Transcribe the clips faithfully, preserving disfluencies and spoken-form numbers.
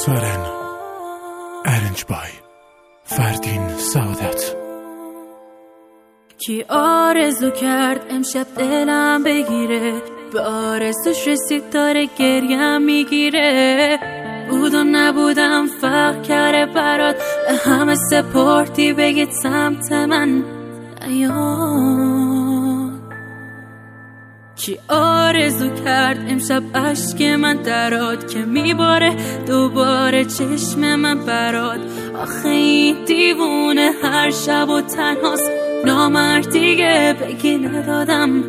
سورن ارنج بای فردین سعادت. کی آرزو کرد امشب دلم بگیره، به آرزوش رسید داره گریم میگیره. بود و نبودم فرق کرده برات، به همه سپردی بگید سمت من نیاد. کی آرزو کرد امشب اشک من درات، که میباره دوباره چشم من برات. آخه این دیوونه هر شب و تنهاست، نامرد دیگه بگی ندادم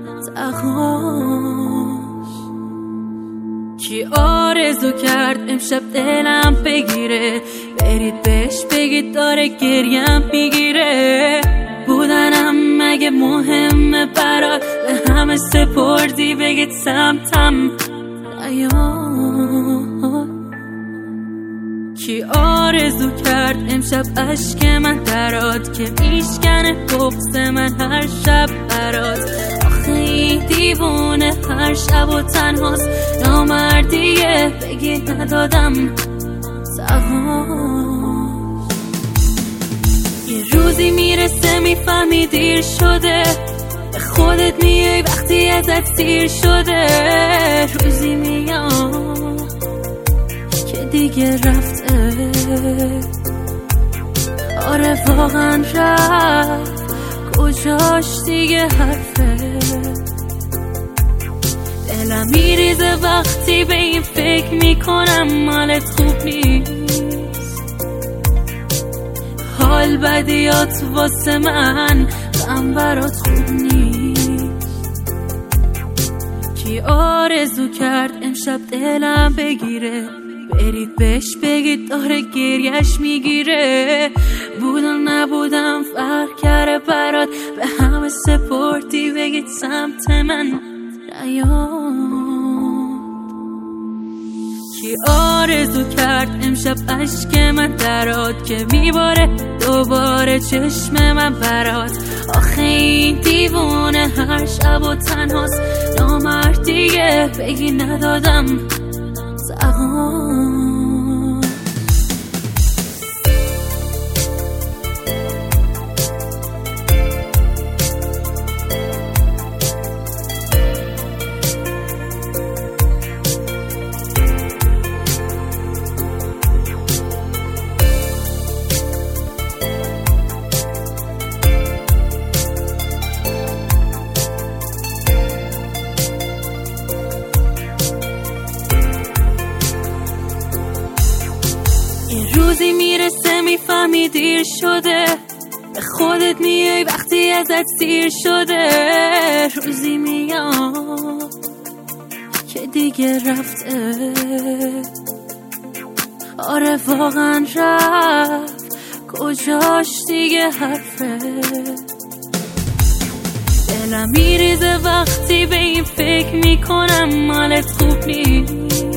تقاش. کی آرزو کرد امشب دلم بگیره، برید بهش بگید داره گریم میگیره. بودنم مگه مهمه برات، به همه سپردی بگید سمتم نیاد. کی آرزو کرد امشب اشک من درات، که میشکنه بغض من هر شب برات. آخه این دیوونه هر شب و تنهاست، نامردیه بگی ندادم سهاش. یه روزی میرسه میفهمی دیر شده، به خودت میای وقتی ازت سیر شده. روزی میاد که دیگه رفته، آره واقعا رفت، کجاش دیگه حرفه. دلم میریزه وقتی به این فکر میکنم مالت خوب نیست. حال بدیات واسه من، غم برات خوب نیست. کی آرزو کرد امشب دلم بگیره، برید بهش بگید داره گریش میگیره. بود و نبودم فرق کرده برات، به همه سپردی بگید سمت من نیاد. کی آرزو کرد امشب اشک من درات، که میباره دوباره چشم من برات. آخه این دیوونه هر شب و تنهاست، نامرد دیگه بگی ندادم سهام. روزی میرسه میفهمی دیر شده، به خودت میای وقتی ازت سیر شده. روزی میاد که دیگه رفته، آره واقعا رفت، کجاش دیگه حرفه. دلم میریزه وقتی به این فکر میکنم مالت خوب نیست.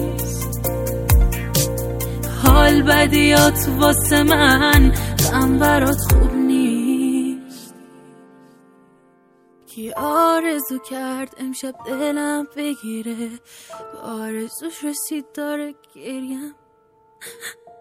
حال بدیات واسه من، غم برات خوب نیست. کی آرزو کرد امشب دلم بگیره، به آرزوش رسید داره گریم